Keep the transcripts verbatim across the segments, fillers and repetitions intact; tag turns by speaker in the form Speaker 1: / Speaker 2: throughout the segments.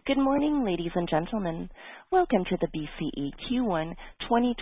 Speaker 1: Good morning, ladies and gentlemen. Welcome to the B C E Q one twenty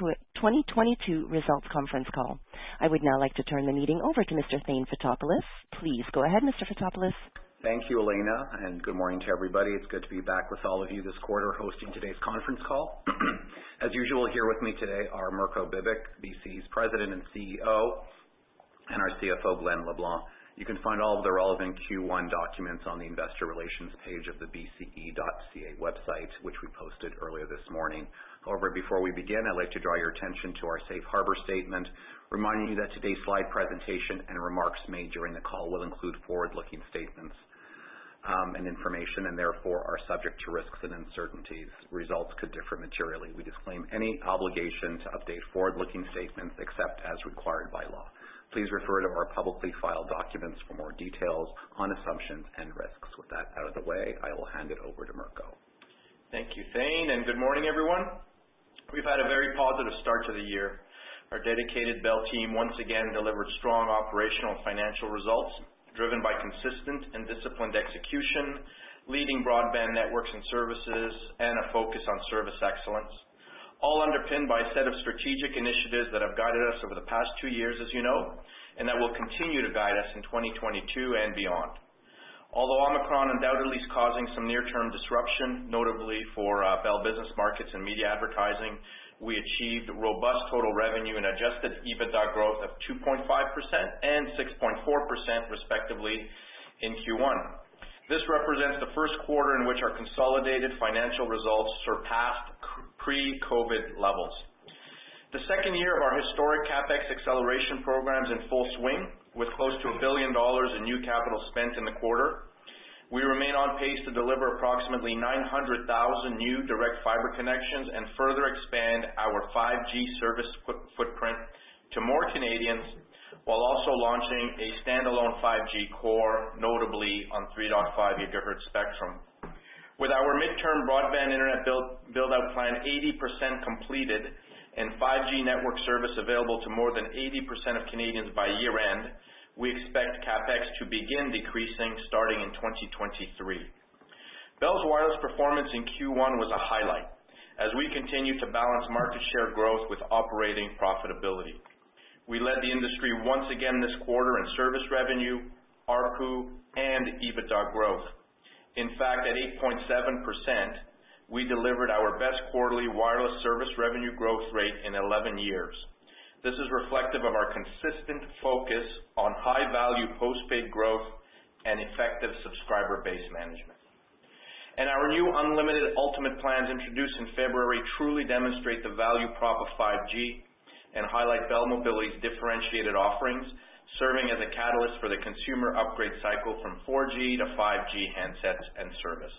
Speaker 1: twenty-two Results Conference Call. I would now like to turn the meeting over to Mister Thane Fotopoulos. Please go ahead, Mister Fotopoulos.
Speaker 2: Thank you, Elena, and good morning to everybody. It's good to be back with all of you this quarter hosting today's conference call. As usual, here with me today are Mirko Bibic, B C E's President and C E O, and our C F O, Glenn LeBlanc. You can find all of the relevant Q one documents on the Investor Relations page of the b c e dot c a website, which we posted earlier this morning. However, before we begin, I'd like to draw your attention to our Safe Harbor Statement, reminding you that today's slide presentation and remarks made during the call will include forward-looking statements um, and information, and therefore are subject to risks and uncertainties. Results could differ materially. We disclaim any obligation to update forward-looking statements except as required by law. Please refer to our publicly filed documents for more details on assumptions and risks. With that out of the way, I will hand it over to Mirko.
Speaker 3: Thank you, Thane, and good morning, everyone. We've had a very positive start to the year. Our dedicated Bell team once again delivered strong operational and financial results, driven by consistent and disciplined execution, leading broadband networks and services, and a focus on service excellence, all underpinned by a set of strategic initiatives that have guided us over the past two years, as you know, and that will continue to guide us in twenty twenty-two and beyond. Although Omicron undoubtedly is causing some near-term disruption, notably for uh, Bell Business Markets and media advertising, we achieved robust total revenue and adjusted EBITDA growth of two point five percent and six point four percent, respectively, in Q one. This represents the first quarter in which our consolidated financial results surpassed pre-COVID levels. The second year of our historic CapEx acceleration programs in full swing, with close to a billion dollars in new capital spent in the quarter. We remain on pace to deliver approximately nine hundred thousand new direct fiber connections and further expand our five G service footprint to more Canadians, while also launching a standalone five G core, notably on three point five gigahertz spectrum. With our midterm broadband internet build, build-out plan eighty percent completed and five G network service available to more than eighty percent of Canadians by year-end, we expect CapEx to begin decreasing starting in twenty twenty-three. Bell's wireless performance in Q one was a highlight, as we continue to balance market share growth with operating profitability. We led the industry once again this quarter in service revenue, A R P U, and EBITDA growth. In fact, at eight point seven percent, we delivered our best quarterly wireless service revenue growth rate in eleven years. This is reflective of our consistent focus on high-value postpaid growth and effective subscriber base management. And our new unlimited ultimate plans introduced in February truly demonstrate the value prop of five G and highlight Bell Mobility's differentiated offerings, serving as a catalyst for the consumer upgrade cycle from four G to five G handsets and service.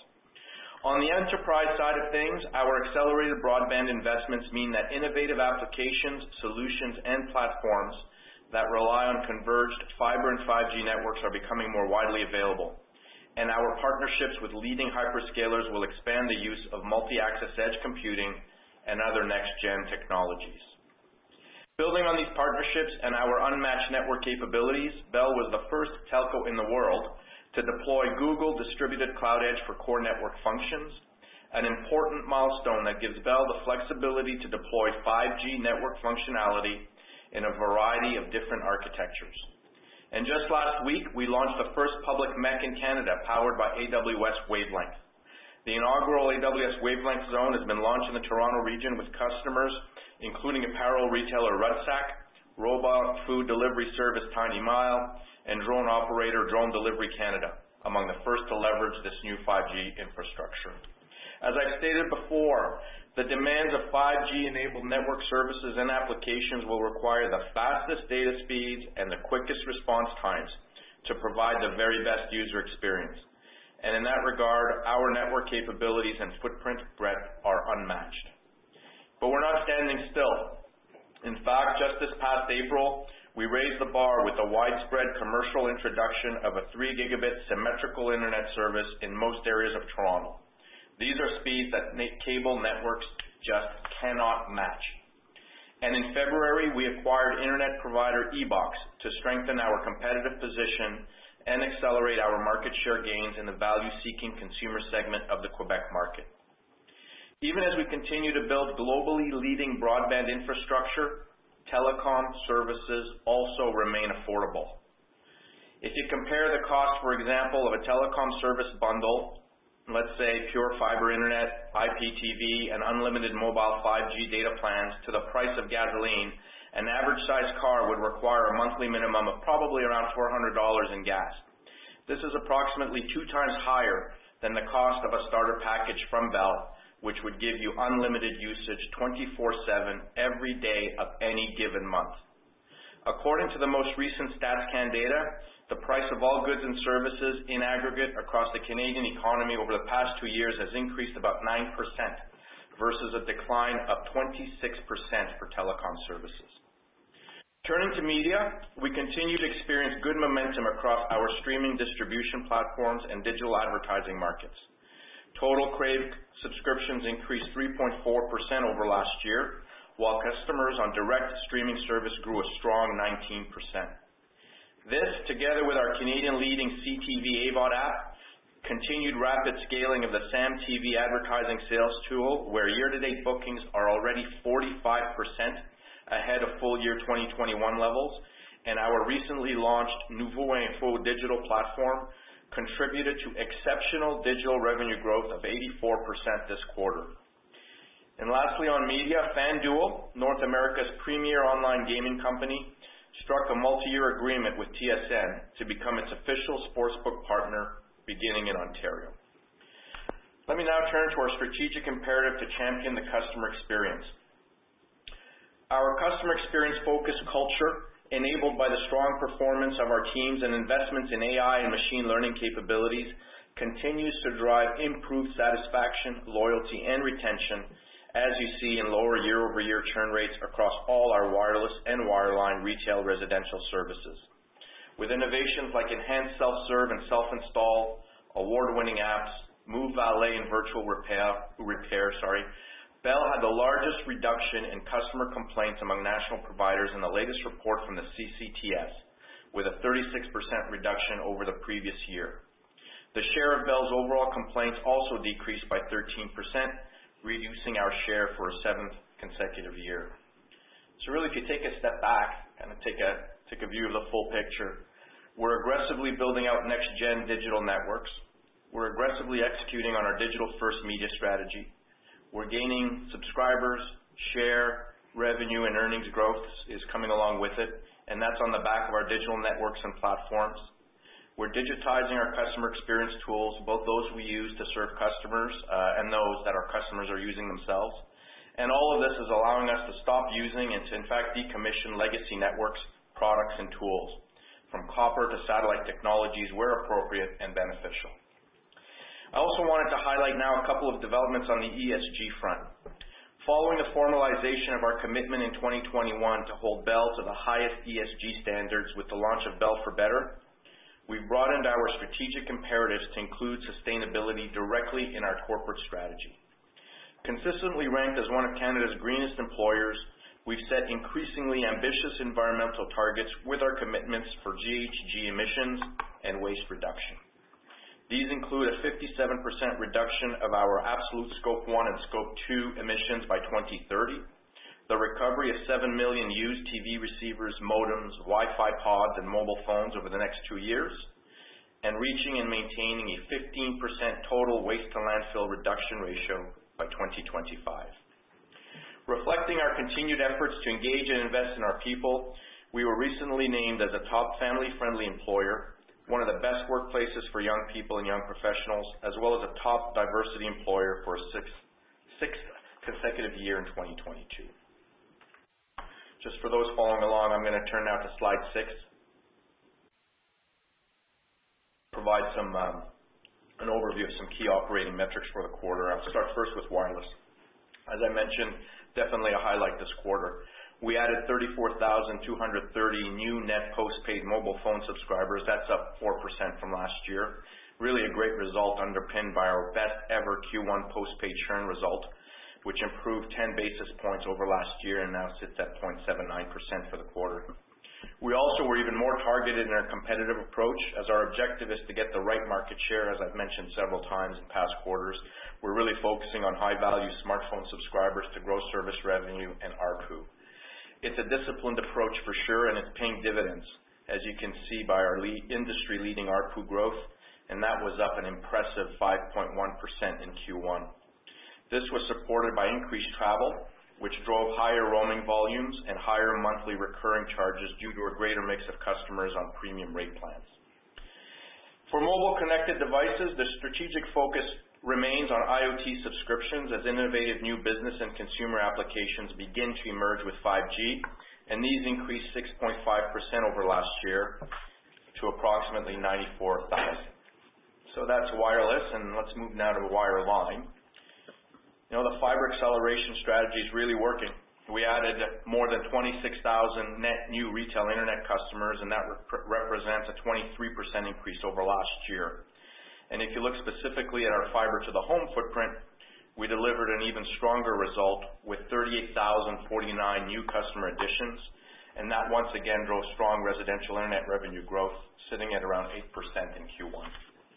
Speaker 3: On the enterprise side of things, our accelerated broadband investments mean that innovative applications, solutions, and platforms that rely on converged fiber and five G networks are becoming more widely available. And our partnerships with leading hyperscalers will expand the use of multi-access edge computing and other next-gen technologies. Building on these partnerships and our unmatched network capabilities, Bell was the first telco in the world to deploy Google Distributed Cloud Edge for core network functions, an important milestone that gives Bell the flexibility to deploy five G network functionality in a variety of different architectures. And just last week, we launched the first public M E C in Canada powered by A W S Wavelength. The inaugural A W S Wavelength Zone has been launched in the Toronto region with customers, including apparel retailer Rudsack, robot food delivery service Tiny Mile, and drone operator Drone Delivery Canada, among the first to leverage this new five G infrastructure. As I've stated before, the demands of five G-enabled network services and applications will require the fastest data speeds and the quickest response times to provide the very best user experience. And in that regard, our network capabilities and footprint breadth are unmatched. But we're not standing still. In fact, just this past April, we raised the bar with the widespread commercial introduction of a three gigabit symmetrical internet service in most areas of Toronto. These are speeds that cable networks just cannot match. And in February, we acquired internet provider eBox to strengthen our competitive position and accelerate our market share gains in the value-seeking consumer segment of the Quebec market. Even as we continue to build globally leading broadband infrastructure, telecom services also remain affordable. If you compare the cost, for example, of a telecom service bundle, let's say pure fiber internet, I P T V, and unlimited mobile five G data plans to the price of gasoline, an average-sized car would require a monthly minimum of probably around four hundred dollars in gas. This is approximately two times higher than the cost of a starter package from Bell, which would give you unlimited usage twenty-four seven every day of any given month. According to the most recent StatsCan data, the price of all goods and services in aggregate across the Canadian economy over the past two years has increased about nine percent versus a decline of twenty-six percent for telecom services. Turning to media, we continue to experience good momentum across our streaming distribution platforms and digital advertising markets. Total Crave subscriptions increased three point four percent over last year, while customers on direct streaming service grew a strong nineteen percent. This, together with our Canadian leading C T V A V O D app, continued rapid scaling of the S A M T V advertising sales tool, where year-to-date bookings are already forty-five percent ahead of full year twenty twenty-one levels, and our recently launched Nouveau Info digital platform contributed to exceptional digital revenue growth of eighty-four percent this quarter. And lastly, on media, FanDuel, North America's premier online gaming company, struck a multi-year agreement with T S N to become its official sportsbook partner beginning in Ontario. Let me now turn to our strategic imperative to champion the customer experience. Our customer experience-focused culture, enabled by the strong performance of our teams and investments in A I and machine learning capabilities, continues to drive improved satisfaction, loyalty, and retention, as you see in lower year-over-year churn rates across all our wireless and wireline retail residential services. With innovations like enhanced self-serve and self-install, award-winning apps, Move Valet and virtual repair, repair sorry, Bell had the largest reduction in customer complaints among national providers in the latest report from the C C T S, with a thirty-six percent reduction over the previous year. The share of Bell's overall complaints also decreased by thirteen percent, reducing our share for a seventh consecutive year. So really, if you take a step back and take a, take a view of the full picture, we're aggressively building out next-gen digital networks. We're aggressively executing on our digital-first media strategy. We're gaining subscribers, share, revenue, and earnings growth is coming along with it, and that's on the back of our digital networks and platforms. We're digitizing our customer experience tools, both those we use to serve customers uh, and those that our customers are using themselves. And all of this is allowing us to stop using and to, in fact, decommission legacy networks, products, and tools, from copper to satellite technologies where appropriate and beneficial. I also wanted to highlight now a couple of developments on the E S G front. Following the formalization of our commitment in twenty twenty-one to hold Bell to the highest E S G standards with the launch of Bell for Better, we've broadened our strategic imperatives to include sustainability directly in our corporate strategy. Consistently ranked as one of Canada's greenest employers, we've set increasingly ambitious environmental targets with our commitments for G H G emissions and waste reduction. These include a fifty-seven percent reduction of our absolute Scope one and Scope two emissions by twenty thirty, the recovery of seven million used T V receivers, modems, Wi-Fi pods, and mobile phones over the next two years, and reaching and maintaining a fifteen percent total waste-to-landfill reduction ratio by twenty twenty-five. Reflecting our continued efforts to engage and invest in our people, we were recently named as a top family-friendly employer, one of the best workplaces for young people and young professionals, as well as a top diversity employer for a sixth, sixth consecutive year in twenty twenty-two. Just for those following along, I'm going to turn now to slide six. Provide some um, an overview of some key operating metrics for the quarter. I'll start first with wireless. As I mentioned, definitely a highlight this quarter. We added thirty-four thousand two hundred thirty new net postpaid mobile phone subscribers. That's up four percent from last year. Really a great result underpinned by our best ever Q one postpaid churn result, which improved ten basis points over last year and now sits at zero point seven nine percent for the quarter. We also were even more targeted in our competitive approach, as our objective is to get the right market share, as I've mentioned several times in past quarters. We're really focusing on high-value smartphone subscribers to grow service revenue and A R P U. It's a disciplined approach for sure, and it's paying dividends, as you can see by our lead, industry-leading A R P U growth, and that was up an impressive five point one percent in Q one. This was supported by increased travel, which drove higher roaming volumes and higher monthly recurring charges due to a greater mix of customers on premium rate plans. For mobile connected devices, the strategic focus remains on IoT subscriptions as innovative new business and consumer applications begin to emerge with five G, and these increased six point five percent over last year to approximately ninety-four thousand. So that's wireless, and let's move now to wireline. You know, the fiber acceleration strategy is really working. We added more than twenty-six thousand net new retail internet customers, and that rep- represents a twenty-three percent increase over last year. And if you look specifically at our fiber to the home footprint, we delivered an even stronger result with thirty-eight thousand forty-nine new customer additions, and that once again drove strong residential internet revenue growth, sitting at around eight percent in Q one.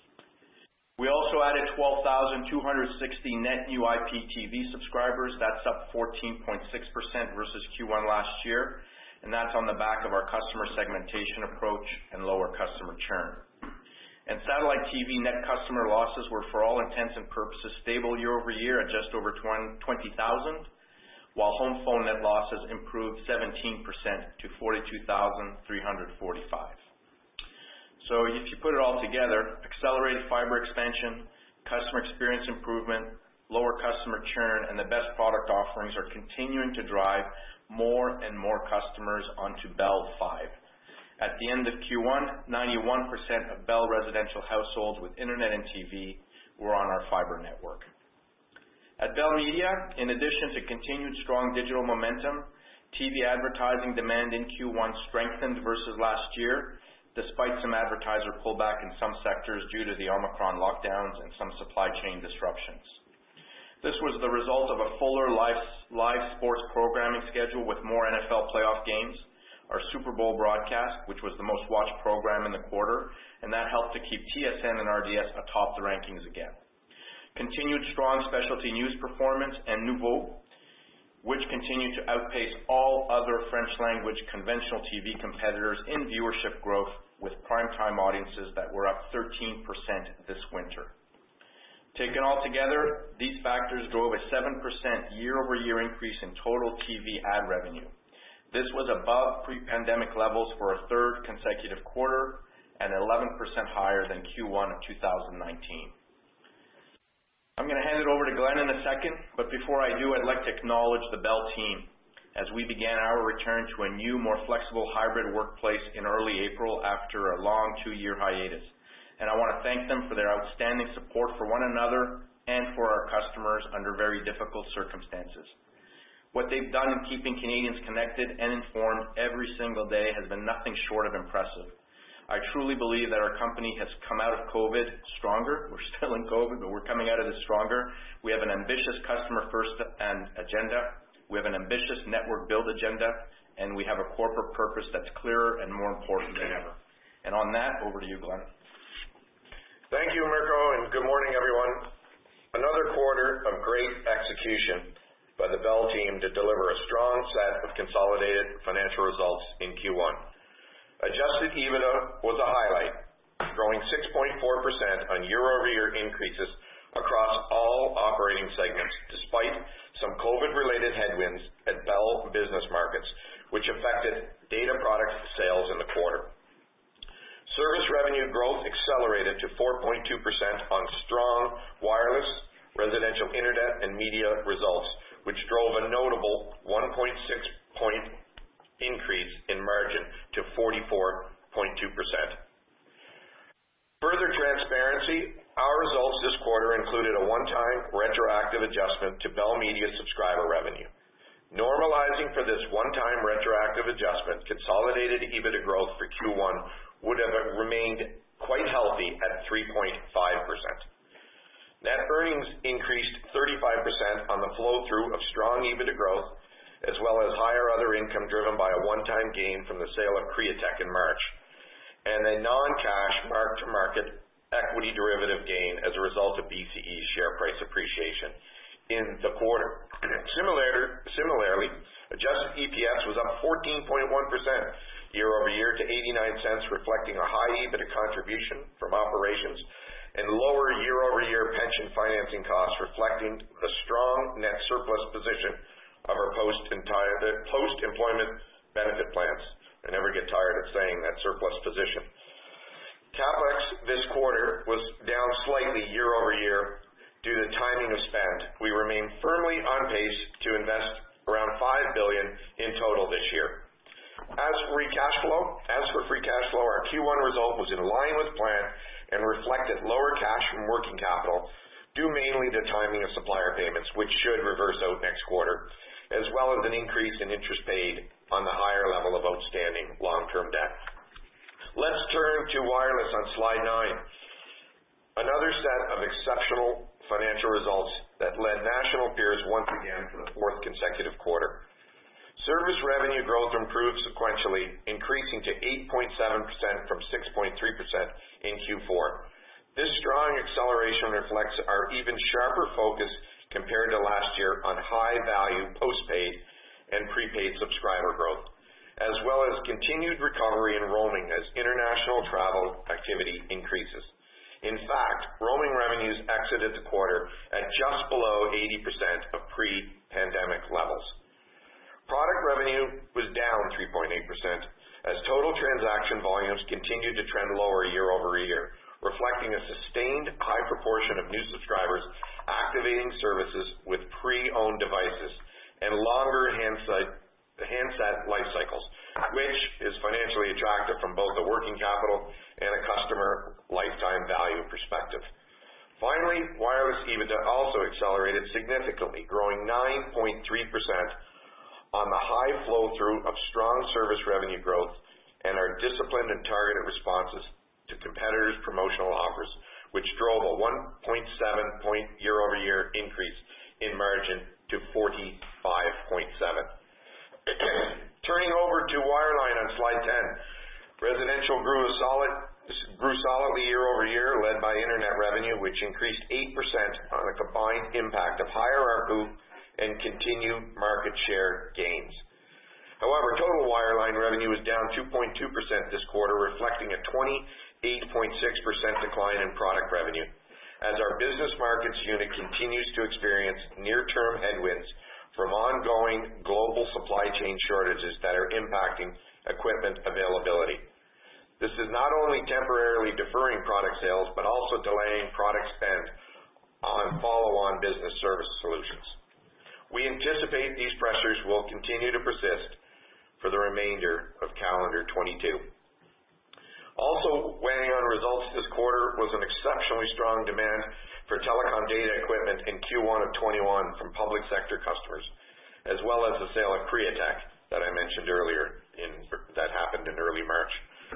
Speaker 3: We also added twelve thousand two hundred sixty net new I P T V subscribers. That's up fourteen point six percent versus Q one last year, and that's on the back of our customer segmentation approach and lower customer churn. And satellite T V net customer losses were, for all intents and purposes, stable year over year at just over twenty thousand, while home phone net losses improved seventeen percent to forty-two thousand three hundred forty-five. So if you put it all together, accelerated fiber expansion, customer experience improvement, lower customer churn, and the best product offerings are continuing to drive more and more customers onto Bell Fibe. At the end of Q one, ninety-one percent of Bell residential households with internet and T V were on our fiber network. At Bell Media, in addition to continued strong digital momentum, T V advertising demand in Q one strengthened versus last year, despite some advertiser pullback in some sectors due to the Omicron lockdowns and some supply chain disruptions. This was the result of a fuller live, live sports programming schedule with more N F L playoff games, our Super Bowl broadcast, which was the most watched program in the quarter, and that helped to keep T S N and R D S atop the rankings again. Continued strong specialty news performance and Nouveau, which continued to outpace all other French-language conventional T V competitors in viewership growth, with primetime audiences that were up thirteen percent this winter. Taken all together, these factors drove a seven percent year-over-year increase in total T V ad revenue. This was above pre-pandemic levels for a third consecutive quarter and eleven percent higher than Q one of two thousand nineteen. I'm going to hand it over to Glenn in a second, but before I do, I'd like to acknowledge the Bell team as we began our return to a new, more flexible hybrid workplace in early April after a long two-year hiatus. And I want to thank them for their outstanding support for one another and for our customers under very difficult circumstances. What they've done in keeping Canadians connected and informed every single day has been nothing short of impressive. I truly believe that our company has come out of COVID stronger. We're still in COVID, but we're coming out of this stronger. We have an ambitious customer-first agenda. We have an ambitious network build agenda, and we have a corporate purpose that's clearer and more important than ever. And on that, over to you, Glenn.
Speaker 4: Thank you, Mirko, and good morning, everyone. Another quarter of great execution by the Bell team to deliver a strong set of consolidated financial results in Q one. Adjusted EBITDA was a highlight, growing six point four percent on year-over-year increases across all operating segments, despite some COVID-related headwinds at Bell Business Markets, which affected data product sales in the quarter. Service revenue growth accelerated to four point two percent on strong wireless, residential internet, and media results, which drove a notable one point six point increase in margin to forty-four point two percent. Further transparency, our results this quarter included a one-time retroactive adjustment to Bell Media subscriber revenue. Normalizing for this one-time retroactive adjustment, consolidated EBITDA growth for Q one would have remained quite healthy at three point five percent. Net earnings increased thirty-five percent on the flow-through of strong EBITDA growth, as well as higher other income driven by a one-time gain from the sale of Createch in March, and a non-cash mark-to-market equity derivative gain as a result of B C E's share price appreciation in the quarter. Similar, similarly, adjusted E P S was up fourteen point one percent year over year to eighty-nine cents, reflecting a high EBITDA contribution from operations and lower year-over-year pension financing costs, reflecting the strong net surplus position of our post-employment benefit plans. I never get tired of saying that surplus position. CapEx this quarter was down slightly year-over-year due to timing of spend. We remain firmly on pace to invest around five billion dollars in total this year. As for free cash flow, as for free cash flow, our Q one result was in line with plan and reflected lower cash from working capital, due mainly to timing of supplier payments, which should reverse out next quarter, as well as an increase in interest paid on the higher level of outstanding long-term debt. Let's turn to wireless on slide nine. Another set of exceptional financial results that led national peers once again for the fourth consecutive quarter. Service revenue growth improved sequentially, increasing to eight point seven percent from six point three percent in Q four. This strong acceleration reflects our even sharper focus compared to last year on high-value postpaid and prepaid subscriber growth, as well as continued recovery in roaming as international travel activity increases. In fact, roaming revenues exited the quarter at just below eighty percent of pre-pandemic levels. Product revenue was down three point eight percent as total transaction volumes continued to trend lower year over year, reflecting a sustained high proportion of new subscribers activating services with pre-owned devices and longer handset, handset life cycles, which is financially attractive from both a working capital and a customer lifetime value perspective. Finally, wireless EBITDA also accelerated significantly, growing nine point three percent on the high flow-through of strong service revenue growth and our disciplined and targeted responses to competitors' promotional offers, which drove a one point seven point year-over-year increase in margin to forty-five point seven. Turning over to wireline on slide ten, residential grew a solid grew solidly year-over-year, led by internet revenue, which increased eight percent on a combined impact of higher A R P U and continued market share gains. However, total wireline revenue was down two point two percent this quarter, reflecting a twenty-eight point six percent decline in product revenue, as our business markets unit continues to experience near-term headwinds from ongoing global supply chain shortages that are impacting equipment availability. This is not only temporarily deferring product sales, but also delaying product spend on follow-on business service solutions. We anticipate these pressures will continue to persist for the remainder of calendar twenty-two. Also weighing on results this quarter was an exceptionally strong demand for telecom data equipment in Q one of twenty-one from public sector customers, as well as the sale of Createch that I mentioned earlier in, that happened in early March.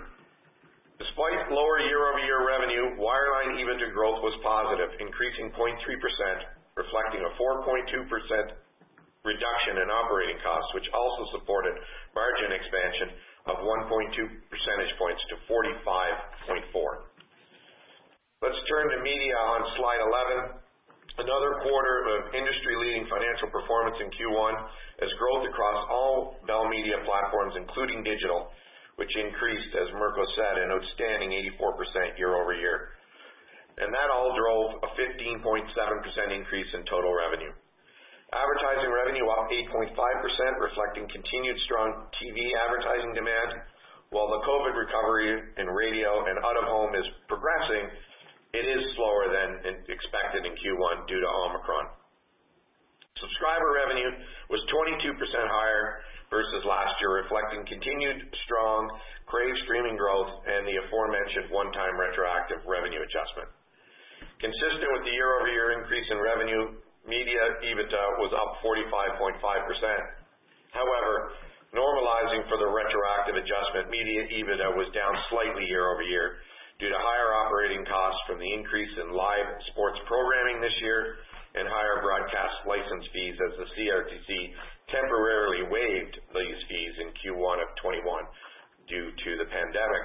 Speaker 4: Despite lower year-over-year revenue, wireline EBITDA growth was positive, increasing zero point three percent, reflecting a four point two percent reduction in operating costs, which also supported margin expansion of one point two percentage points to forty-five point four. Let's turn to media on slide eleven. Another quarter of industry-leading financial performance in Q one as growth across all Bell Media platforms, including digital, which increased, as Mirko said, an outstanding eighty-four percent year-over-year. And that all drove a fifteen point seven percent increase in total revenue. Advertising revenue up eight point five percent, reflecting continued strong T V advertising demand, while the COVID recovery in radio and out-of-home is progressing. It is slower than expected in Q one due to Omicron. Subscriber revenue was twenty-two percent higher versus last year, reflecting continued strong Crave streaming growth and the aforementioned one-time retroactive revenue adjustment. Consistent with the year-over-year increase in revenue, media EBITDA was up forty-five point five percent. However, normalizing for the retroactive adjustment, media EBITDA was down slightly year-over-year due to higher operating costs from the increase in live sports programming this year and higher broadcast license fees as the C R T C temporarily waived these fees in Q one of twenty-one due to the pandemic.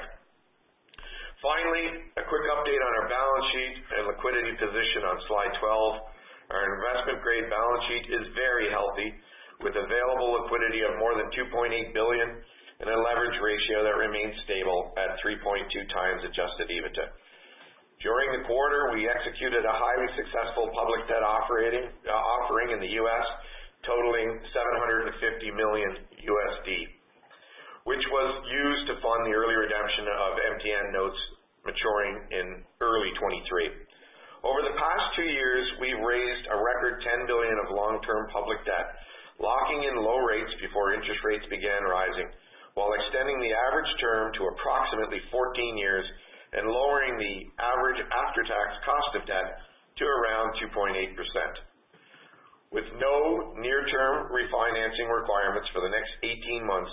Speaker 4: Finally, a quick update on our balance sheet and liquidity position on slide twelve. Our investment-grade balance sheet is very healthy, with available liquidity of more than two point eight billion dollars and a leverage ratio that remains stable at three point two times adjusted EBITDA. During the quarter, we executed a highly successful public debt offering, uh, offering in the U S, totaling seven hundred fifty million U S D, which was used to fund the early redemption of M T N notes maturing in early twenty-three. Over the past two years, we've raised a record ten billion dollars of long-term public debt, locking in low rates before interest rates began rising, while extending the average term to approximately fourteen years and lowering the average after-tax cost of debt to around two point eight percent. With no near-term refinancing requirements for the next eighteen months,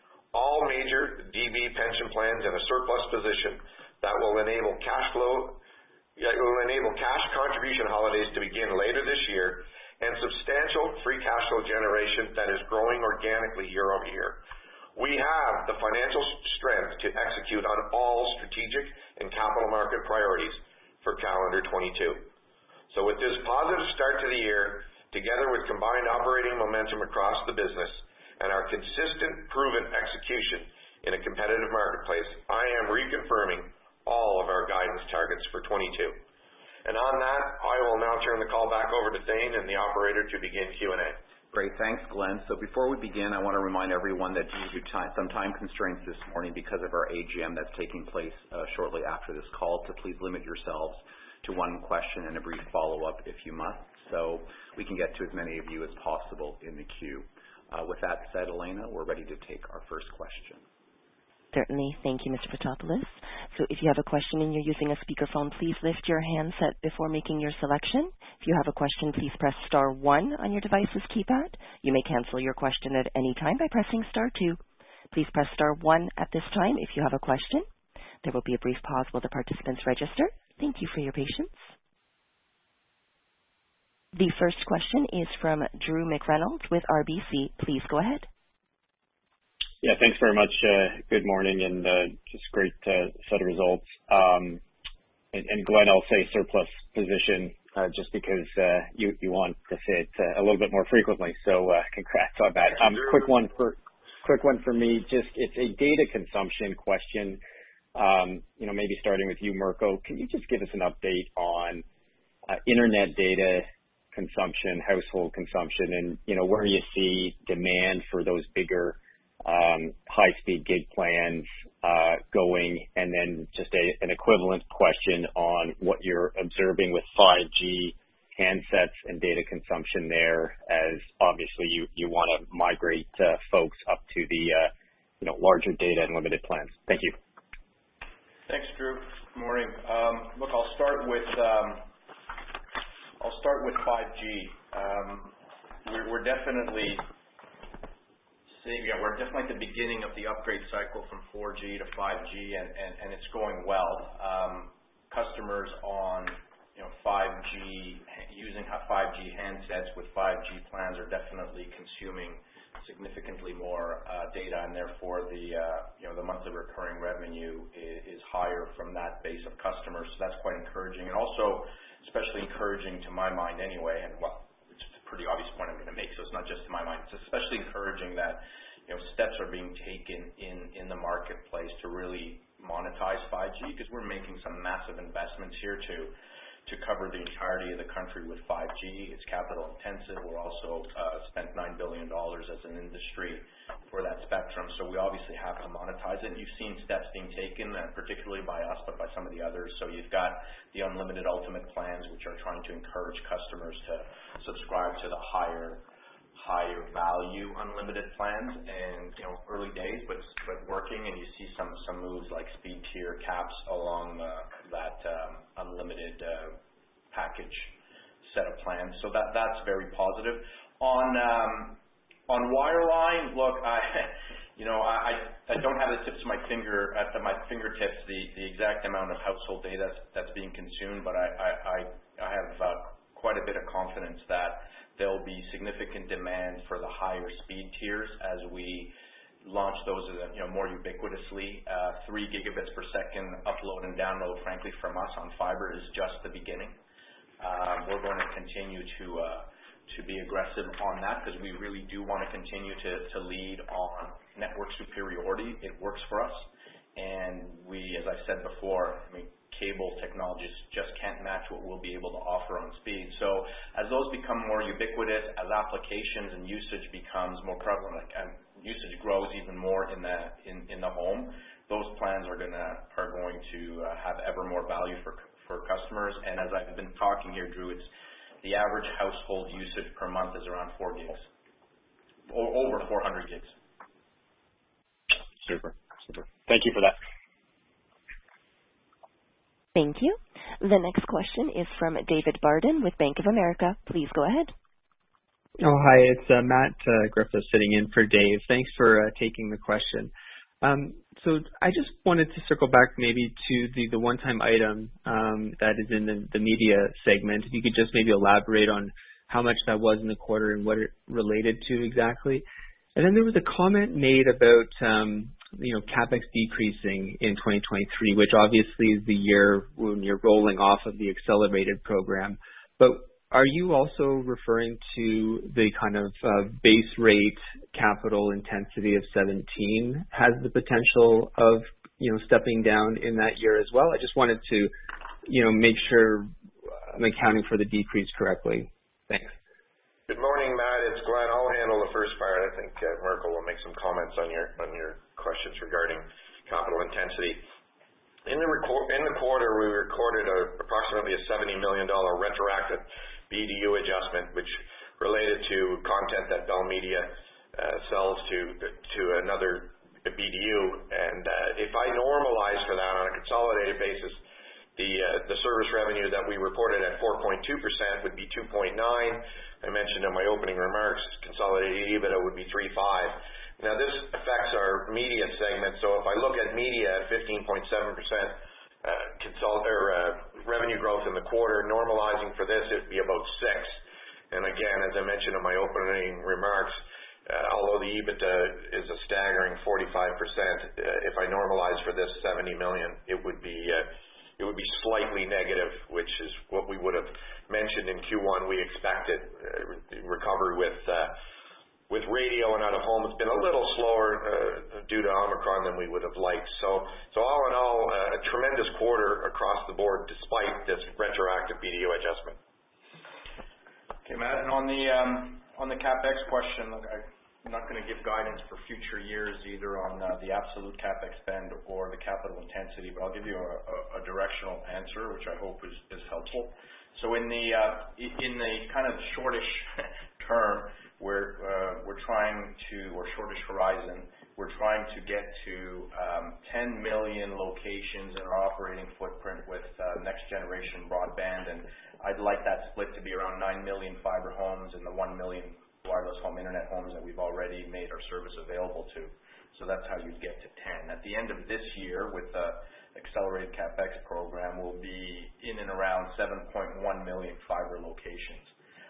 Speaker 4: all major D B pension plans in a surplus position that will enable cash flow, it will enable cash contribution holidays to begin later this year, and substantial free cash flow generation that is growing organically year over year. We have the financial strength to execute on all strategic and capital market priorities for calendar twenty-two. So with this positive start to the year, together with combined operating momentum across the business and our consistent proven execution in a competitive marketplace, I am reconfirming all of our guidance targets for twenty-two. And on that, I will now turn the call back over to Thane and the operator to begin Q and A.
Speaker 2: Great. Thanks, Glenn. So before we begin, I want to remind everyone that due to time, some time constraints this morning because of our A G M that's taking place uh, shortly after this call, to please limit yourselves to one question and a brief follow-up if you must, so we can get to as many of you as possible in the queue. Uh, with that said, Elena, we're ready to take our first question.
Speaker 1: Certainly. Thank you, Mister Fotopoulos. So if you have a question and you're using a speakerphone, please lift your handset before making your selection. If you have a question, please press star one on your device's keypad. You may cancel your question at any time by pressing star two. Please press star one at this time if you have a question. There will be a brief pause while the participants register. Thank you for your patience. The first question is from Drew McReynolds with R B C. Please go ahead.
Speaker 5: Yeah, thanks very much. Uh, good morning, and uh, just great uh, set of results. Um, and, and Glenn, I'll say surplus position uh, just because uh, you you want to say it uh, a little bit more frequently. So uh, congrats on that. Um, quick one for quick one for me. Just it's a data consumption question. Um, you know, maybe starting with you, Mirko. Can you just give us an update on uh, internet data consumption, household consumption, and you know where you see demand for those bigger Um, high-speed gig plans uh, going, and then just a, an equivalent question on what you're observing with five G handsets and data consumption there, as obviously you, you want to migrate uh, folks up to the uh, you know larger data and limited plans. Thank you.
Speaker 3: Thanks, Drew. Good morning. Um, look, I'll start with um, I'll start with five G. Um, we're, we're definitely Yeah, we're definitely at the beginning of the upgrade cycle from four G to five G, and, and, and it's going well. Um, customers on you know five G, using five G handsets with five G plans are definitely consuming significantly more uh, data, and therefore the uh, you know the monthly recurring revenue is, is higher from that base of customers. So that's quite encouraging, and also especially encouraging to my mind anyway. And well, pretty obvious point I'm going to make, so it's not just to my mind. It's especially encouraging that you know steps are being taken in, in the marketplace to really monetize five G, because we're making some massive investments here to to cover the entirety of the country with five G. It's capital intensive. We're also uh, spent nine billion dollars as an industry for that spectrum, so we obviously have to monetize it. And you've seen steps being taken, uh, particularly by us, but by some of the others. So you've got the unlimited ultimate plans, which are trying to encourage customers to subscribe to the higher higher value unlimited plans, and you know early days, but but working, and you see some some moves like speed tier caps along uh, that um, unlimited uh, package set of plans. So that that's very positive. On um, on wireline, look, I you know I I don't have the tips of my finger at the, my fingertips the, the exact amount of household data that's, that's being consumed, but I I I, I have uh, quite a bit of confidence that there will be significant demand for the higher speed tiers as we launch those you know, more ubiquitously. Uh, three gigabits per second upload and download, frankly, from us on fiber is just the beginning. Um, we're going to continue to uh, to be aggressive on that because we really do want to continue to, to lead on network superiority. It works for us. And we, as I said before, I mean, cable technologies just can't match what we'll be able to offer on speed. So as those become more ubiquitous, as applications and usage becomes more prevalent, and usage grows even more in the in, in the home, those plans are gonna are going to uh, have ever more value for for customers. And as I've been talking here, Drew, it's the average household usage per month is around four gigs, o- over four hundred gigs.
Speaker 5: Super, super. Thank you for that.
Speaker 1: Thank you. The next question is from David Barden with Bank of America. Please go ahead.
Speaker 6: Oh, hi. It's uh, Matt uh, Griffiths sitting in for Dave. Thanks for uh, taking the question. Um, so I just wanted to circle back maybe to the, the one-time item um, that is in the, the media segment. If you could just maybe elaborate on how much that was in the quarter and what it related to exactly. And then there was a comment made about, um, you know, CapEx decreasing in twenty twenty-three, which obviously is the year when you're rolling off of the accelerated program. But are you also referring to the kind of uh, base rate capital intensity of seventeen has the potential of, you know, stepping down in that year as well? I just wanted to, you know, make sure I'm accounting for the decrease correctly. Thanks.
Speaker 4: Good morning, Matt. It's Glenn. I'll handle the first part. I think uh, Mirko will make some comments on your on your questions regarding capital intensity. In the record, in the quarter, we recorded a, approximately a seventy million dollars retroactive B D U adjustment, which related to content that Bell Media uh, sells to to another B D U. And uh, if I normalize for that on a consolidated basis, the uh, the service revenue that we reported at four point two percent would be two point nine. I mentioned in my opening remarks, consolidated EBITDA would be three point five. Now, this affects our media segment. So if I look at media at fifteen point seven percent uh, consol- or, uh, revenue growth in the quarter, normalizing for this, it would be about six. And again, as I mentioned in my opening remarks, uh, although the EBITDA is a staggering forty-five percent, uh, if I normalize for this seventy million, it would be uh, it would be slightly negative, which is what we would have mentioned in Q one. We expected uh, recovery with uh, with radio and out of home. It's been a little slower uh, due to Omicron than we would have liked. So, so all in all, uh, a tremendous quarter across the board despite this retroactive B D U adjustment.
Speaker 3: Okay, Matt, and on the um, on the CapEx question, look, I, I'm not going to give guidance for future years either on uh, the absolute CapEx spend or the capital intensity, but I'll give you a, a, a directional answer, which I hope is, is helpful. So in the uh, in the kind of shortish term, we're uh, we're trying to, or shortish horizon, we're trying to get to um, ten million locations in our operating footprint with uh, next generation broadband, and I'd like that split to be around nine million fiber homes and the one million wireless home internet homes that we've already made our service available to. So that's how you get to ten. At the end of this year, with the accelerated CapEx program, we'll be in and around seven point one million fiber locations.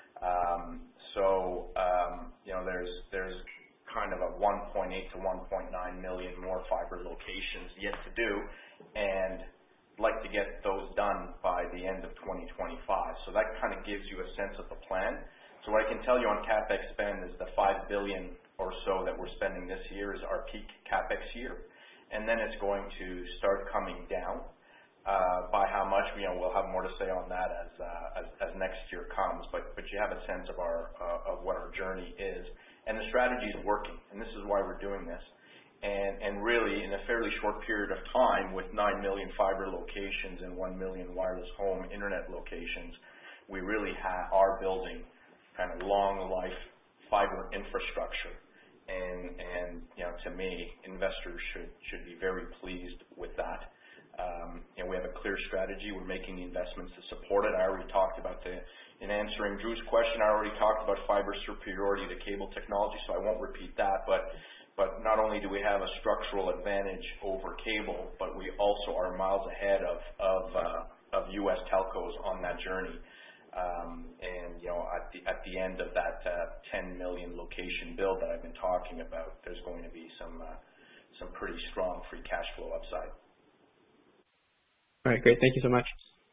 Speaker 3: Um, so, um, you know, there's there's kind of a one point eight to one point nine million more fiber locations yet to do, and like to get those done by the end of twenty twenty-five. So that kind of gives you a sense of the plan. So what I can tell you on CapEx spend is the five billion dollars or so that we're spending this year is our peak CapEx year, and then it's going to start coming down. Uh, by how much, you know, we'll have more to say on that as uh, as, as next year comes. But but you have a sense of our uh, of what our journey is, and the strategy is working, and this is why we're doing this. And and really, in a fairly short period of time, with nine million fiber locations and one million wireless home internet locations, we really ha- are building kind of long life fiber infrastructure. And and you know, to me, investors should should be very pleased with that. Um, and we have a clear strategy. We're making the investments to support it. I already talked about the, in answering Drew's question, I already talked about fiber superiority to cable technology, so I won't repeat that. But but not only do we have a structural advantage over cable, but we also are miles ahead of of, uh, of U S telcos on that journey. Um, and you know, at the at the end of that uh, ten million location build that I've been talking about, there's going to be some uh, some pretty strong free cash flow upside.
Speaker 6: All right, great. Thank you so much.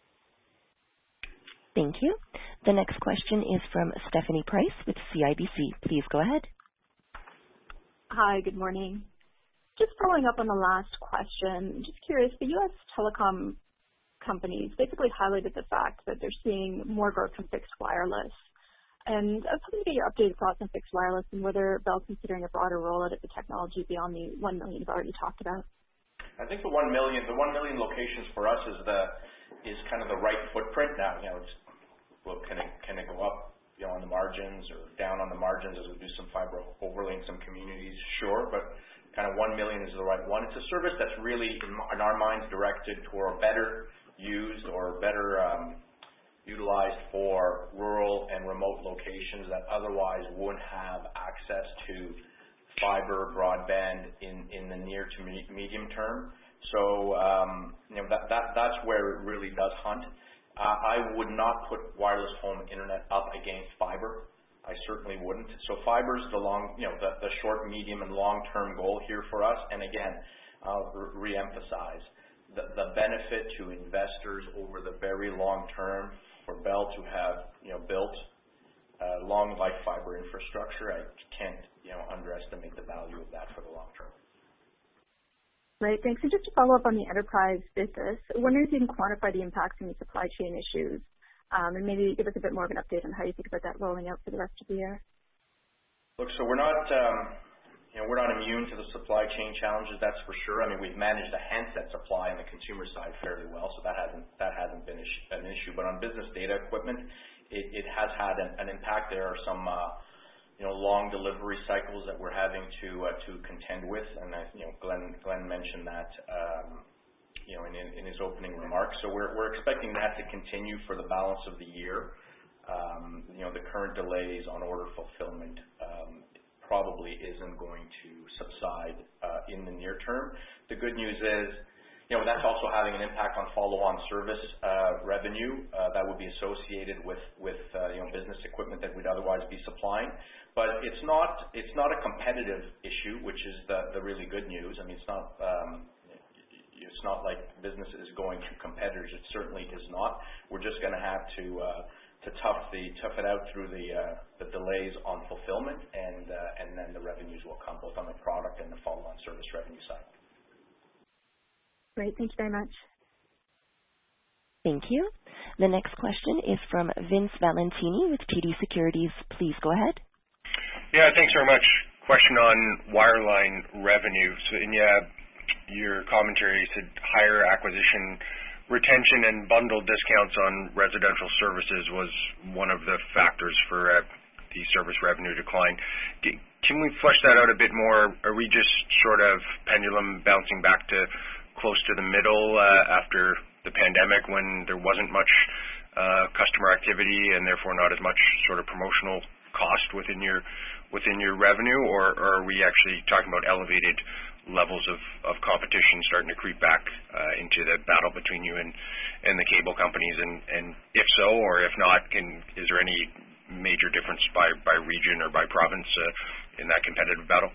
Speaker 1: Thank you. The next question is from Stephanie Price with C I B C. Please go ahead.
Speaker 7: Hi, good morning. Just following up on the last question, just curious, the U S telecom companies basically highlighted the fact that they're seeing more growth from fixed wireless. And I was hoping to get your updated thoughts on fixed wireless and whether Bell's considering a broader rollout of the technology beyond the one million you've already talked about.
Speaker 3: I think the one million, the one million locations for us is the is kind of the right footprint now. You know, it's, well, can it can it go up, you know, on the margins or down on the margins as we do some fiber overlay in some communities? Sure, but kind of one million is the right one. It's a service that's really, in, in our minds, directed toward better used or better um, utilized for rural and remote locations that otherwise wouldn't have access to fiber broadband in, in the near to me- medium term. So um, you know that, that that's where it really does hunt. Uh, I would not put wireless home internet up against fiber. I certainly wouldn't. So fiber's the long, you know, the, the short, medium, and long-term goal here for us. And again, I'll re- reemphasize. The, the benefit to investors over the very long term for Bell to have, you know, built uh, long life fiber infrastructure, I can't, you know, underestimate the value of that for the long term.
Speaker 7: Right, thanks. And just to follow up on the enterprise business, I wonder if you can quantify the impacts from the supply chain issues, um, and maybe give us a bit more of an update on how you think about that rolling out for the rest of the year.
Speaker 3: Look, so we're not. Um, You know, we're not immune to the supply chain challenges, that's for sure. I mean, we've managed the handset supply on the consumer side fairly well, so that hasn't that hasn't been an issue. But on business data equipment, it, it has had an, an impact. There are some, uh, you know, long delivery cycles that we're having to uh, to contend with, and uh, you know, Glenn Glenn mentioned that, um, you know, in, in his opening remarks. So we're we're expecting that to continue for the balance of the year. Um, you know, the current delays on order fulfillment Um, probably isn't going to subside uh, in the near term. The good news is, you know, that's also having an impact on follow-on service uh, revenue uh, that would be associated with, with uh, you know, business equipment that we'd otherwise be supplying. But it's not it's not a competitive issue, which is the, the really good news. I mean, it's not um, it's not like business is going to competitors. It certainly is not. We're just going to have to uh, to tough the tough it out through the uh, the delays on fulfillment, and uh, and then the revenues will come both on the product and the follow-on service revenue side.
Speaker 7: Great, thank you very much.
Speaker 1: Thank you. The next question is from Vince Valentini with T D Securities. Please go ahead.
Speaker 8: Yeah, thanks very much. Question on wireline revenue. So in yeah, your commentary said higher acquisition retention and bundle discounts on residential services was one of the factors for uh, the service revenue decline. Can we flesh that out a bit more? Are we just sort of pendulum bouncing back to close to the middle uh, after the pandemic when there wasn't much uh, customer activity and therefore not as much sort of promotional cost within your within your revenue, or, or are we actually talking about elevated levels of, of competition starting to creep back uh, into the battle between you and, and the cable companies? And, and if so, or if not, can is there any major difference by, by region or by province uh, in that competitive battle?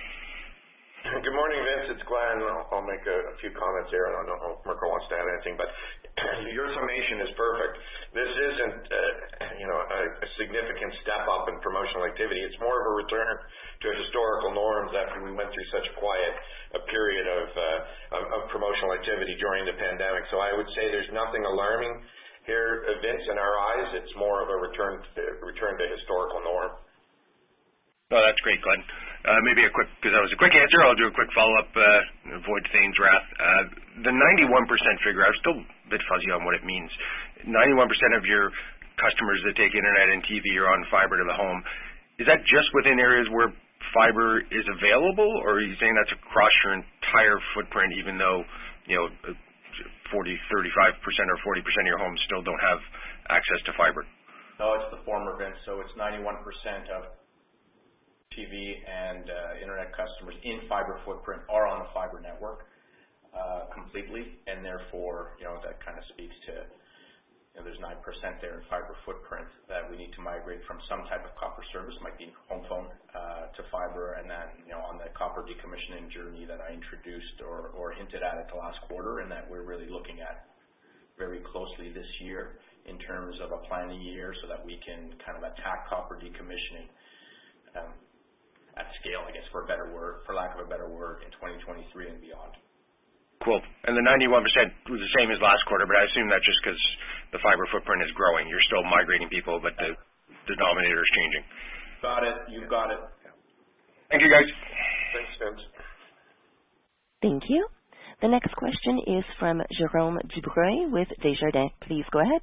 Speaker 4: Good morning, Vince. It's Glenn. I'll, I'll make a, a few comments here, and I don't know if Mirko wants to add anything, but your summation is perfect. This isn't, uh, you know, a, a significant step up in promotional activity. It's more of a return to historical norms after we went through such a quiet a period of, uh, of, of promotional activity during the pandemic. So I would say there's nothing alarming here, Vince, in our eyes. It's more of a return to, return to historical norm.
Speaker 8: Oh, that's great, Glenn. Uh, maybe a quick, because that was a quick answer, I'll do a quick follow-up, uh, avoid Thane's wrath. Uh, the ninety-one percent figure, I'm still a bit fuzzy on what it means. ninety-one percent of your customers that take internet and T V are on fiber to the home. Is that just within areas where fiber is available, or are you saying that's across your entire footprint, even though, you know, forty, thirty-five percent or forty percent of your homes still don't have access to fiber?
Speaker 3: No, it's the former, Vince. So it's ninety-one percent of T V and uh, internet customers in fiber footprint are on the fiber network uh, completely, and therefore, you know, that kind of speaks to you know, there's nine percent there in fiber footprint that we need to migrate from some type of copper service, might be home phone, uh, to fiber, and then, you know, on the copper decommissioning journey that I introduced or, or hinted at at the last quarter, and that we're really looking at very closely this year in terms of a planning year so that we can kind of attack copper decommissioning um, at scale, I guess, for a better word, for lack of a better word, in twenty twenty-three and beyond.
Speaker 8: Cool. And the ninety-one percent was the same as last quarter, but I assume that's just because the fiber footprint is growing. You're still migrating people, but the denominator is changing.
Speaker 3: Got it. You've got it.
Speaker 8: Thank you, guys.
Speaker 4: Thanks, Vince.
Speaker 1: Thank you. The next question is from Jérôme Dubreuil with Desjardins. Please go ahead.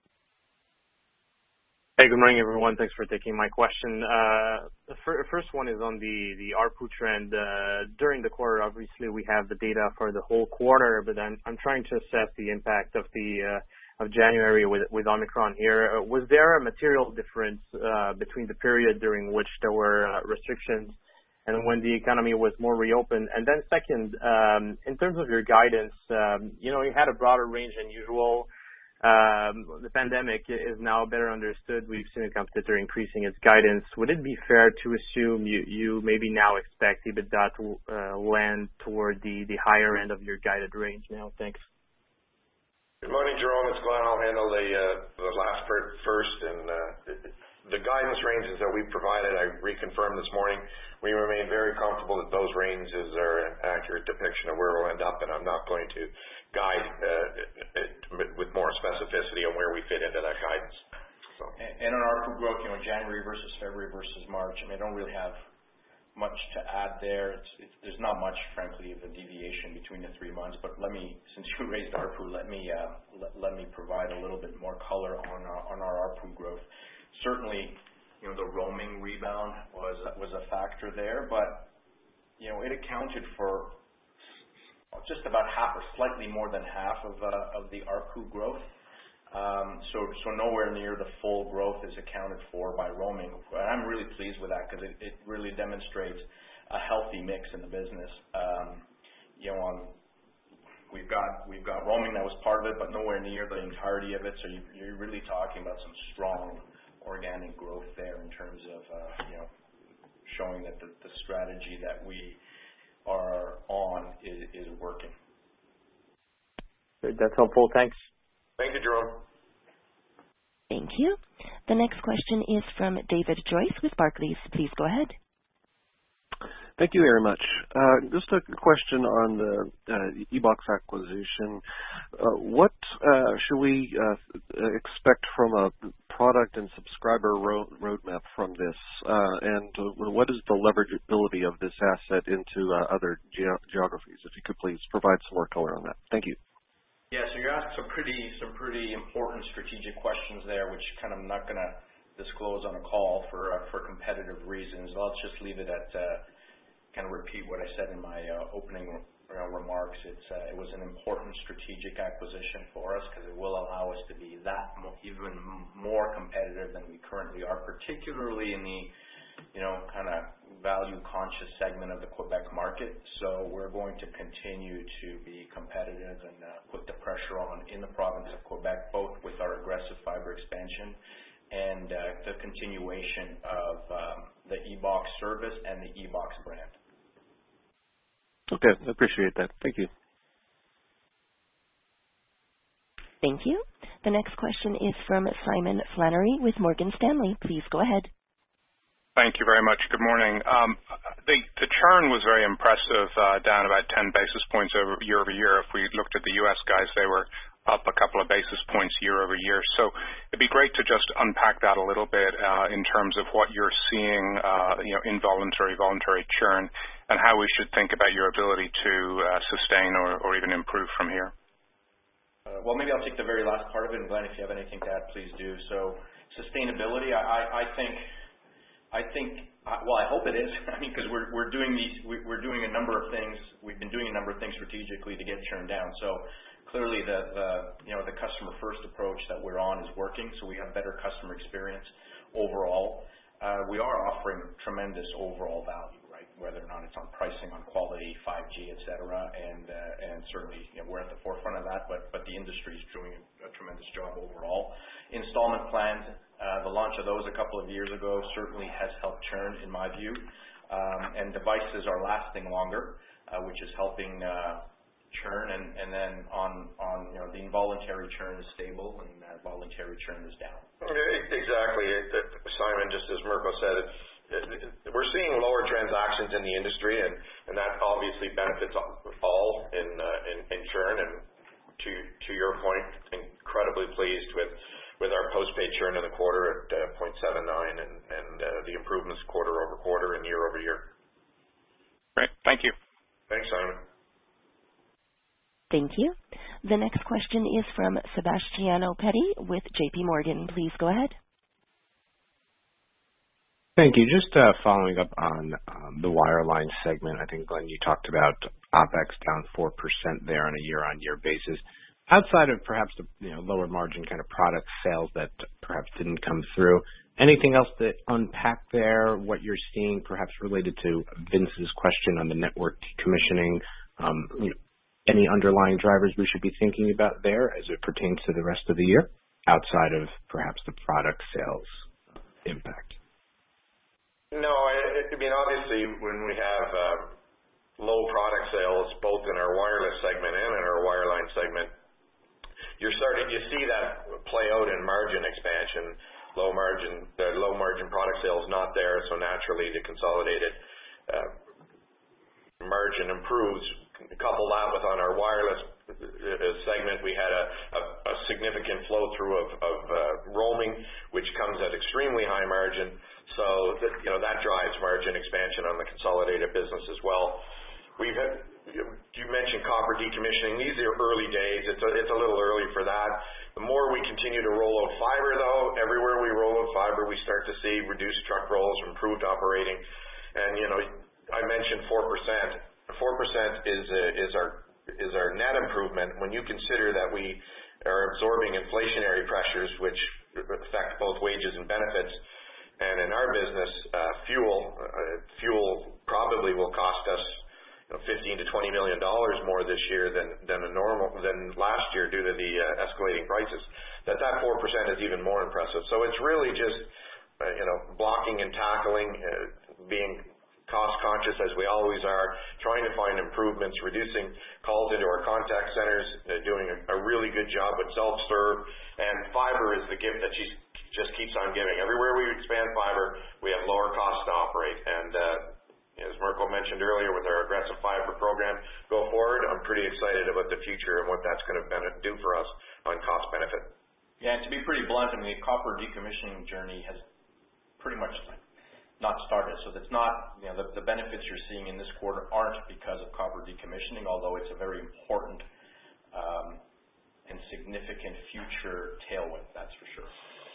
Speaker 9: Hey, good morning, everyone. Thanks for taking my question. Uh, the fir- first one is on the, the A R P U trend. Uh, during the quarter, obviously, we have the data for the whole quarter, but I'm, I'm trying to assess the impact of the uh, of January with, with Omicron here. Uh, was there a material difference uh, between the period during which there were uh, restrictions and when the economy was more reopened? And then second, um, in terms of your guidance, um, you know, you had a broader range than usual. Um, the pandemic is now better understood. We've seen a competitor increasing its guidance. Would it be fair to assume you, you maybe now expect EBITDA to uh, land toward the, the higher end of your guided range now? Thanks.
Speaker 4: Good morning, Jerome. It's Glenn. I'll handle the, uh, the last part first. And uh, the guidance ranges that we provided, I reconfirmed this morning. We remain very comfortable that those ranges are an accurate depiction of where we'll end up, and I'm not going to guide uh, with more specificity on where we fit into that guidance. So.
Speaker 3: And, and on A R P U growth, you know, January versus February versus March, I mean, I don't really have much to add there. It's, it's, there's not much, frankly, of a deviation between the three months. But let me, since you raised A R P U, let me uh, let, let me provide a little bit more color on our, on our A R P U growth. Certainly, you know, the roaming rebound was was a factor there, but you know, it accounted for just about half, or slightly more than half of uh, of the A R P U growth. Um, so so nowhere near the full growth is accounted for by roaming. And I'm really pleased with that because it, it really demonstrates a healthy mix in the business. Um, you know, on we've got we've got roaming that was part of it, but nowhere near the entirety of it. So you, you're really talking about some strong organic growth there in terms of uh, you know, showing that the, the strategy that we are on is, is working.
Speaker 9: That's helpful. Thanks.
Speaker 4: Thank you, Jerome.
Speaker 1: Thank you. The next question is from David Joyce with Barclays. Please go ahead.
Speaker 10: Thank you very much. Uh, just a question on the uh, E B O X acquisition. Uh, what uh, should we uh, expect from a product and subscriber ro- roadmap from this? Uh, and uh, what is the leverageability of this asset into uh, other ge- geographies? If you could please provide some more color on that. Thank you.
Speaker 3: Yeah, so you asked some pretty some pretty important strategic questions there, which kind of I'm not going to disclose on a call for uh, for competitive reasons. I'll just leave it at. Uh, kind of repeat what I said in my uh, opening uh, remarks. It's uh, it was an important strategic acquisition for us because it will allow us to be that mo- even more competitive than we currently are, particularly in the, you know, kind of value-conscious segment of the Quebec market. So we're going to continue to be competitive and uh, put the pressure on in the province of Quebec, both with our aggressive fiber expansion and uh, the continuation of um, the E B O X service and the E B O X brand.
Speaker 10: Okay, I appreciate that. Thank you.
Speaker 1: Thank you. The next question is from Simon Flannery with Morgan Stanley. Please go ahead.
Speaker 11: Thank you very much. Good morning. Um, the, the churn was very impressive, uh, down about ten basis points over year over year. If we looked at the U S guys, they were up a couple of basis points year over year. So it'd be great to just unpack that a little bit uh, in terms of what you're seeing, uh, you know, involuntary, voluntary churn, and how we should think about your ability to uh, sustain or, or even improve from here.
Speaker 3: Uh, well, maybe I'll take the very last part of it, and Glenn, if you have anything to add, please do. So sustainability, I, I, I think, I think, well, I hope it is. I mean, because we're we're doing these, we're doing a number of things. We've been doing a number of things strategically to get churn down. So clearly, the, the you know the customer first approach that we're on is working. So we have better customer experience overall. Uh, we are offering tremendous overall value, right? whether or not it's on pricing, on quality, five G, et cetera. And, uh, and certainly, you know, we're at the forefront of that, but, but the industry is doing a, a tremendous job overall. Installment plans, uh, the launch of those a couple of years ago certainly has helped churn, in my view. Um, and devices are lasting longer, uh, which is helping uh, churn. And, and then on, on, you know, the involuntary churn is stable and uh, voluntary churn is down.
Speaker 4: Exactly. Simon, just as Mirko said, it, it, we're seeing lower transactions in the industry, and, and that obviously benefits all in, uh, in, in churn. And to, to your point, incredibly pleased with with our postpaid churn in the quarter at uh, zero point seven nine and, and uh, the improvements quarter over quarter and year over year.
Speaker 11: Great. Thank you.
Speaker 4: Thanks, Simon.
Speaker 1: Thank you. The next question is from Sebastiano Petti with J P Morgan. Please go ahead.
Speaker 12: Thank you. Just uh, following up on um, the wireline segment, I think, Glenn, you talked about OpEx down four percent there on a year-on-year basis. Outside of perhaps the you know, lower margin kind of product sales that perhaps didn't come through, anything else to unpack there, what you're seeing perhaps related to Vince's question on the network decommissioning, um, you know, any underlying drivers we should be thinking about there as it pertains to the rest of the year, outside of perhaps the product sales impact?
Speaker 4: No, I, I mean, obviously when we have uh, low product sales, both in our wireless segment and in our wireline segment, you're starting, you see that play out in margin expansion. Low margin, the low margin product sales not there, so naturally the consolidated uh, margin improves. Couple that with on our wireless segment, we had a, a, a significant flow through of, of uh, roaming, which comes at extremely high margin. So that, you know, that drives margin expansion on the consolidated business as well. We've had, you mentioned copper decommissioning. These are early days. It's a, it's a little early for that. The more we continue to roll out fiber, though, everywhere we roll out fiber, we start to see reduced truck rolls, improved operating. And, you know, I mentioned four percent. four percent is uh, is our is our net improvement when you consider that we are absorbing inflationary pressures which affect both wages and benefits. And in our business, uh, fuel uh, fuel probably will cost us you know, fifteen to twenty million dollars more this year than than a normal than last year due to the uh, escalating prices. That that four percent is even more impressive. So it's really just uh, you know blocking and tackling, uh, being cost-conscious as we always are, trying to find improvements, reducing calls into our contact centers, uh, doing a, a really good job with self-serve, and fiber is the gift that she just keeps on giving. Everywhere we expand fiber, we have lower costs to operate, and uh, as Mirko mentioned earlier with our aggressive fiber program go forward, I'm pretty excited about the future and what that's going to do for us on cost benefit.
Speaker 3: Yeah, and to be pretty blunt, I mean, the copper decommissioning journey has pretty much not started. So that's not, you know, the, the benefits you're seeing in this quarter aren't because of copper decommissioning, although it's a very important um, and significant future tailwind, that's for sure.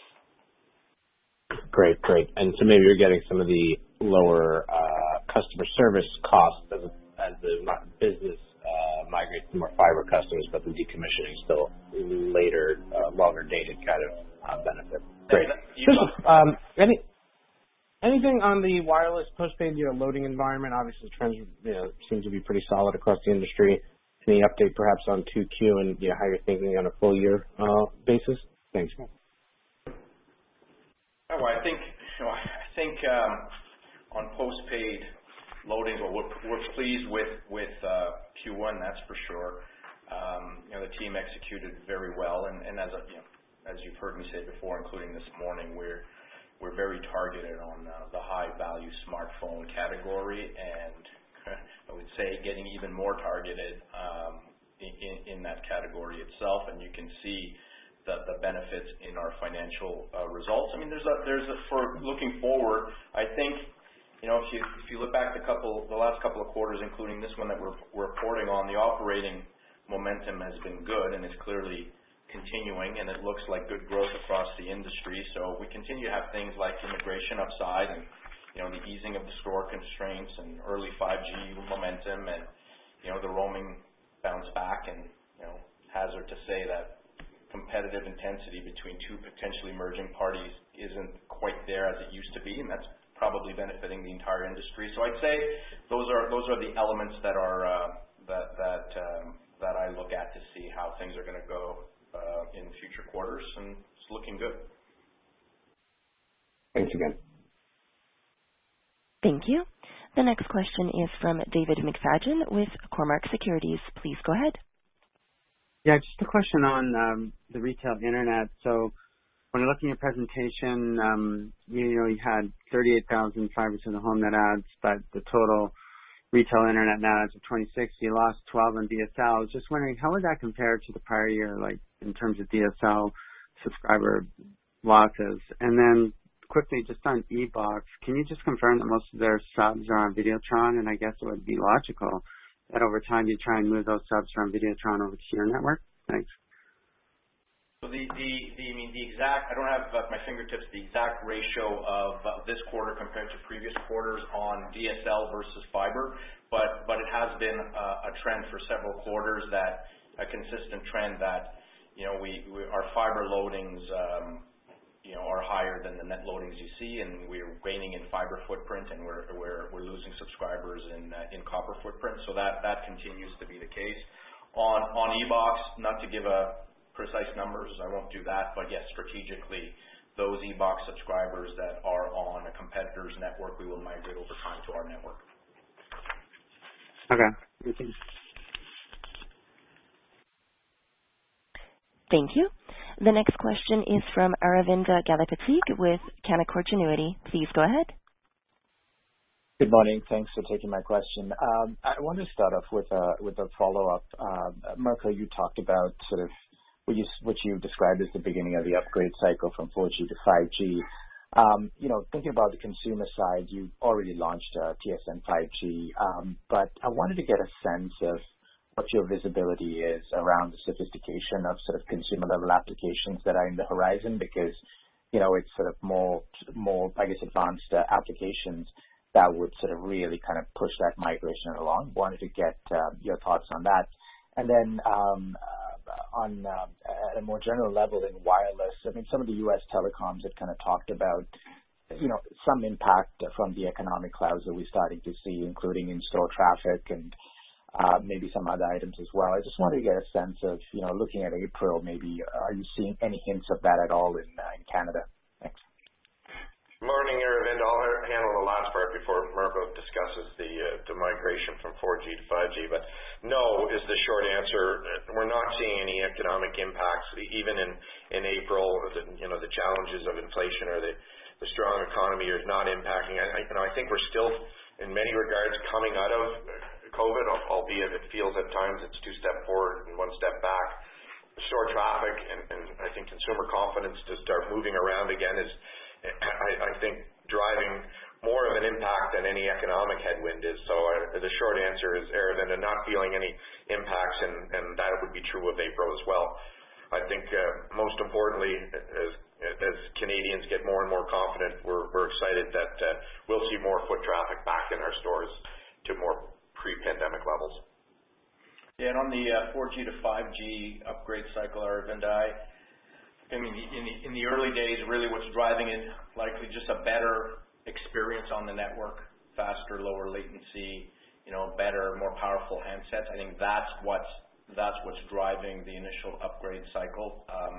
Speaker 12: Great, great. And so maybe you're getting some of the lower uh, customer service costs as, as the business uh, migrates to more fiber customers, but the decommissioning is still later, uh, longer dated kind of uh, benefit. Great. Just, um, any... Anything on the wireless postpaid, you know, loading environment? Obviously, trends, you know, seem to be pretty solid across the industry. Any update perhaps on two Q and you know, how you're thinking on a full year uh, basis? Thanks.
Speaker 3: Oh, I think, you know, I think um, on postpaid loading, well, we're, we're pleased with with uh, Q one, that's for sure. Um, you know, the team executed very well, and, and as a, you know, as you've heard me say before, including this morning, we're We're very targeted on uh, the high-value smartphone category, and I would say getting even more targeted um, in, in that category itself. And you can see the, the benefits in our financial uh, results. I mean, there's a, there's a, for looking forward, I think, you know, if you if you look back the couple the last couple of quarters, including this one that we're, we're reporting on, the operating momentum has been good, and it's clearly continuing, and it looks like good growth across the industry. So we continue to have things like immigration upside and, you know, the easing of the store constraints and early five G momentum and, you know, the roaming bounce back. And, you know, hazard to say that competitive intensity between two potentially merging parties isn't quite there as it used to be, and that's probably benefiting the entire industry. So I'd say those are those are the elements that are uh, that that um, that I look at to see how things are going to go uh, in future quarters, and it's looking good.
Speaker 12: Thanks again.
Speaker 1: Thank you. The next question is from David McFadgen with Cormark Securities. Please go ahead.
Speaker 13: Yeah, just a question on um, the retail internet. So when I look in your presentation, um, you, you know, you had thirty-eight thousand fiber to the home net adds, but the total retail internet net adds of twenty-six, you lost twelve on D S L. I was just wondering, how would that compare to the prior year, like in terms of D S L subscriber losses? And then quickly, just on eBox, can you just confirm that most of their subs are on Videotron? And I guess it would be logical that over time you try and move those subs from Videotron over to your network? Thanks.
Speaker 3: So the, the, the I mean, the exact, I don't have at my fingertips the exact ratio of uh, this quarter compared to previous quarters on D S L versus fiber, but, but it has been uh, a trend for several quarters, that a consistent trend that, you know, we, we our fiber loadings, um, you know, are higher than the net loadings you see, and we're gaining in fiber footprint, and we're we're we're losing subscribers in uh, in copper footprint. So that that continues to be the case. On on eBox, not to give a precise numbers, I won't do that, but yes, strategically, those eBox subscribers that are on a competitor's network, we will migrate over time to our network.
Speaker 13: Okay. Thank you.
Speaker 1: Thank you. The next question is from Aravinda Galappatthige with Canaccord Genuity. Please go ahead.
Speaker 14: Good morning. Thanks for taking my question. Um, I want to start off with a with a follow-up. Uh, Mirko, you talked about sort of what you what you described as the beginning of the upgrade cycle from four G to five G. Um, you know, thinking about the consumer side, you already launched uh, T S N five G, um, but I wanted to get a sense of what your visibility is around the sophistication of sort of consumer level applications that are in the horizon, because, you know, it's sort of more, more, I guess, advanced uh, applications that would sort of really kind of push that migration along. Wanted to get uh, your thoughts on that. And then um, uh, on uh, at a more general level in wireless, I mean, some of the U S telecoms had kind of talked about, you know, some impact from the economic clouds that we're starting to see, including in-store traffic and Uh, maybe some other items as well. I just wanted to get a sense of, you know, looking at April, maybe are you seeing any hints of that at all in uh, in Canada? Thanks.
Speaker 4: Morning, Aravinda. I'll handle the last part before Mirko discusses the uh, the migration from four G to five G. But no is the short answer. We're not seeing any economic impacts, even in in April. The, you know, the challenges of inflation or the the strong economy is not impacting. I, you know, I think we're still, in many regards, coming out of COVID, albeit it feels at times it's two step forward and one step back. Store traffic and, and I think consumer confidence to start moving around again is, I, I think, driving more of an impact than any economic headwind is. So uh, the short answer is, Aravinda, not feeling any impacts, and, and that would be true of April as well. I think uh, most importantly, as as Canadians get more and more confident, we're, we're excited that uh, we'll see more foot traffic back in our stores to more pre-pandemic levels.
Speaker 3: Yeah, and on the uh, four G to five G upgrade cycle, Aravinda, I, I mean, in the, in the early days, really what's driving it, likely just a better experience on the network, faster, lower latency, you know, better, more powerful handsets. I think that's what's that's what's driving the initial upgrade cycle. Um,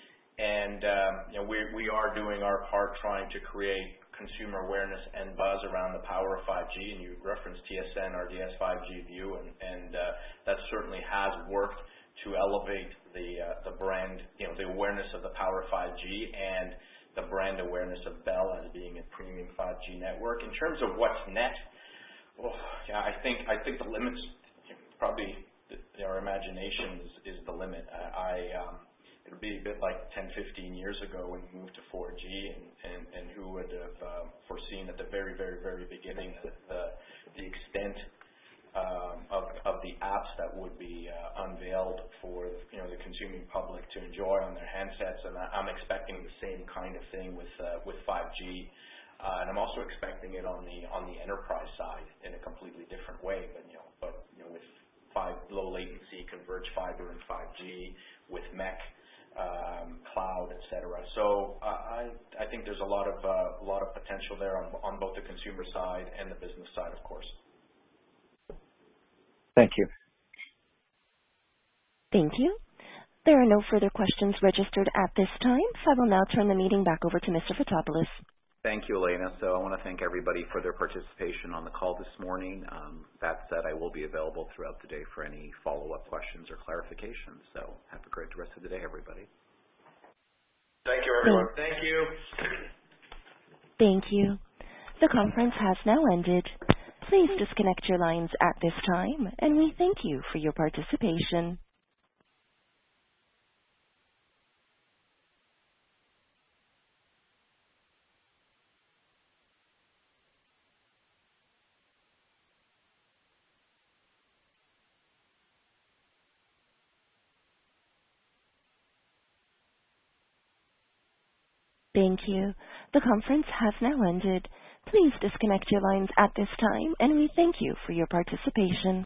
Speaker 3: and um, you know, we we are doing our part trying to create consumer awareness and buzz around the power of five G, and you referenced T S N, R D S five G View, and, and uh, that certainly has worked to elevate the uh, the brand, you know, the awareness of the power of five G and the brand awareness of Bell as being a premium five G network. In terms of what's net, oh, yeah, I think I think the limits, probably the, our imagination is, is the limit. I, I um, it would be a bit like ten, fifteen years ago when we moved to four G, and, and, and who would have um, foreseen at the very, very, very beginning the, the, the extent um, of, of the apps that would be uh, unveiled for, you know, the consuming public to enjoy on their handsets. And I'm expecting the same kind of thing with uh, with five G. Uh, and I'm also expecting it on the on the enterprise side in a completely different way. But you know, but you know, with five low latency, converged fiber, and five G with M E C, um, cloud, et cetera. So uh, I, I think there's a lot of uh, a lot of potential there on, on both the consumer side and the business side, of course.
Speaker 14: Thank you.
Speaker 1: Thank you. There are no further questions registered at this time, so I will now turn the meeting back over to Mister Fotopoulos.
Speaker 2: Thank you, Elena. So I want to thank everybody for their participation on the call this morning. Um, that said, I will be available throughout the day for any follow-up questions or clarifications. So have a great rest of the day, everybody.
Speaker 4: Thank you, everyone.
Speaker 3: Thank you.
Speaker 1: Thank you. The conference has now ended. Please disconnect your lines at this time, and we thank you for your participation. Thank you. The conference has now ended. Please disconnect your lines at this time, and we thank you for your participation.